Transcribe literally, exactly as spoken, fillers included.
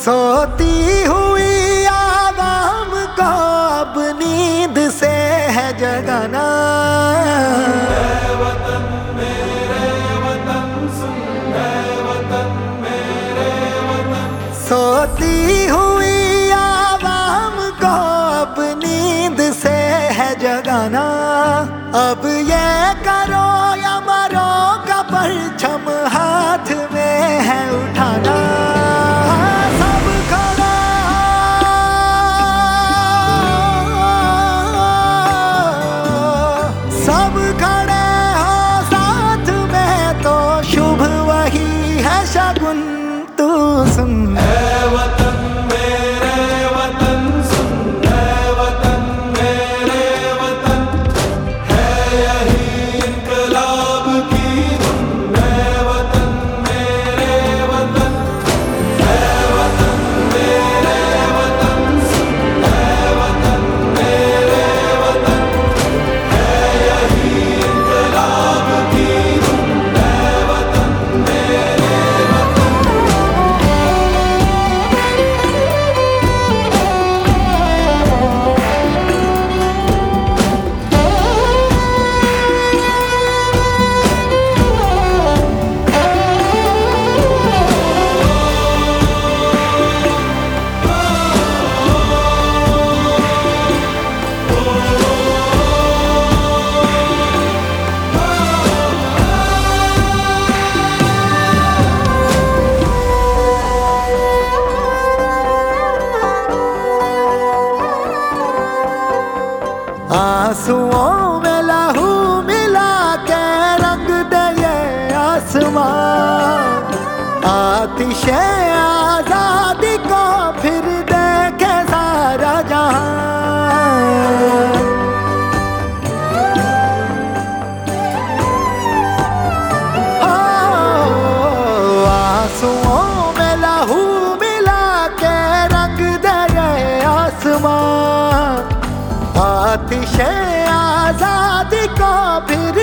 सोती हुई आवाम को अब नींद से है जगाना। ऐ वतन मेरे वतन सुन, ऐ वतन मेरे वतन। सोती हुई आवाम को अब नींद से है जगाना। अब ये करो या मरो का परचम हाथ में है उठाना। सब खड़ा सब खड़े हो साथ में तो शुभ वही है शगुन तू सुन। ऐ वतन मेरे वतन सुन, ऐ वतन मेरे वतन। है यही इनकलाब की धुन, ऐ वतन मेरे वतन। ऐ वतन मेरे वतन सुन, ऐ वतन मेरे वतन। है यही इनकलाब की धुन, ऐ वतन मेरे वतन। आंसुओं में लहू मिला के रंग दे ये आसमां। आतिशे आजादी को फिर देखे सारा जहां। आंसुओं में लहू मिला के रंग दे ये आसमां। आतिशे आजादी को फिर